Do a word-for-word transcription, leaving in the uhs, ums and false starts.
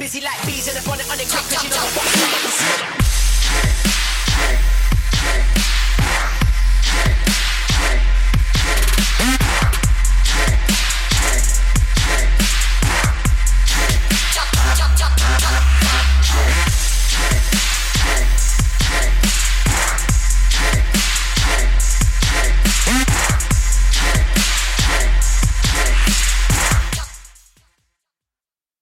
busy like bees and I run it on the quick cause you know what